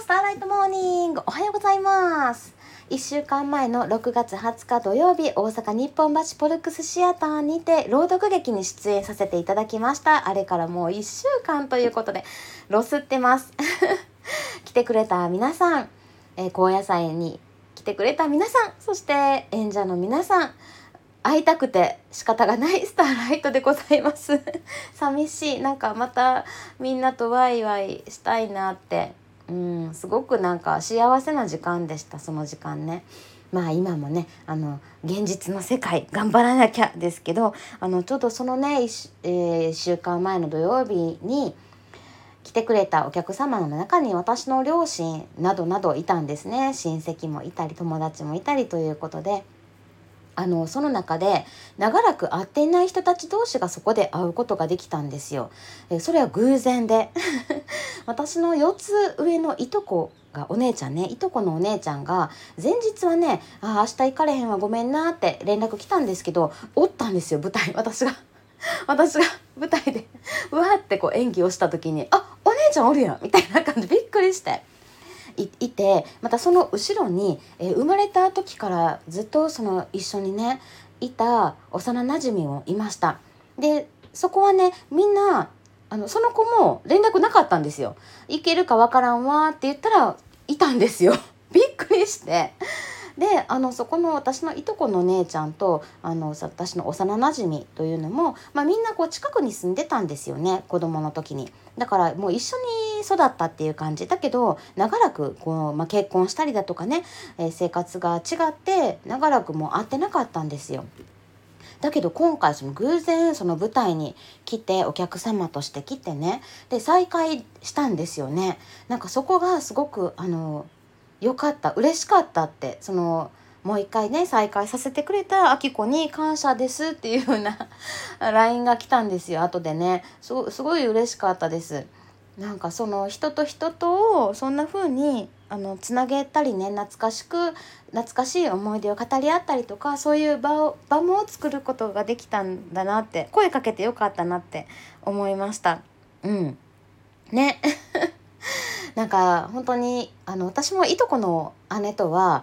スターライトモーニング、おはようございます。1週間前の6月20日土曜日、大阪日本橋ポルクスシアターにて朗読劇に出演させていただきました。あれからもう1週間ということでロスってます来てくれた皆さん、高野菜に来てくれた皆さん、そして演者の皆さん、会いたくて仕方がないスターライトでございます寂しい。なんかまたみんなとワイワイしたいなって、すごくなんか幸せな時間でした、その時間ね。まあ今もね、現実の世界頑張らなきゃですけど、ちょうどそのね、1週間前の土曜日に来てくれたお客様の中に私の両親などなどいたんですね。親戚もいたり友達もいたりということで、その中で長らく会っていない人たち同士がそこで会うことができたんですよ。それは偶然で私の4つ上のいとこが、お姉ちゃんね、いとこのお姉ちゃんが前日はね、明日行かれへんわごめんなって連絡来たんですけど、おったんですよ、舞台。私が舞台でうわーってこう演技をした時に、お姉ちゃんおるやんみたいな感じ、びっくりしていて、またその後ろに、生まれた時からずっとその一緒にねいた幼なじみもいました。でそこはね、みんなその子も連絡なかったんですよ。行けるかわからんわって言ったらいたんですよびっくりして。でそこの私のいとこの姉ちゃんと私の幼なじみというのも、みんなこう近くに住んでたんですよね、子供の時に。だからもう一緒に育ったっていう感じだけど、長らくこう、結婚したりだとかね、生活が違って長らくもう会ってなかったんですよ。だけど今回その偶然その舞台に来て、お客様として来てね、で再会したんですよね。なんかそこがすごくよかった、嬉しかったって、もう一回ね再会させてくれたあきこに感謝ですっていう風なLINE が来たんですよ、後でね。すごい嬉しかったです。なんかその人と人とをそんな風につなげたりね、懐かしい思い出を語り合ったりとか、そういう場も作ることができたんだなって、声かけてよかったなって思いました。ねなんか本当に私もいとこの姉とは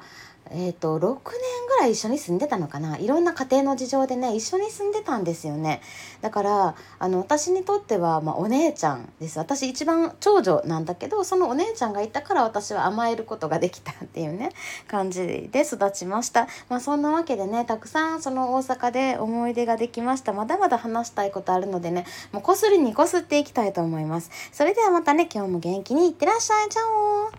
6年ぐらい一緒に住んでたのかな。いろんな家庭の事情でね一緒に住んでたんですよね。だから私にとっては、お姉ちゃんです。私一番長女なんだけど、そのお姉ちゃんがいたから私は甘えることができたっていうね感じで育ちました。そんなわけでね、たくさんその大阪で思い出ができました。まだまだ話したいことあるのでね、もうこすりにこすっていきたいと思います。それではまたね、今日も元気にいってらっしゃい。チャオ。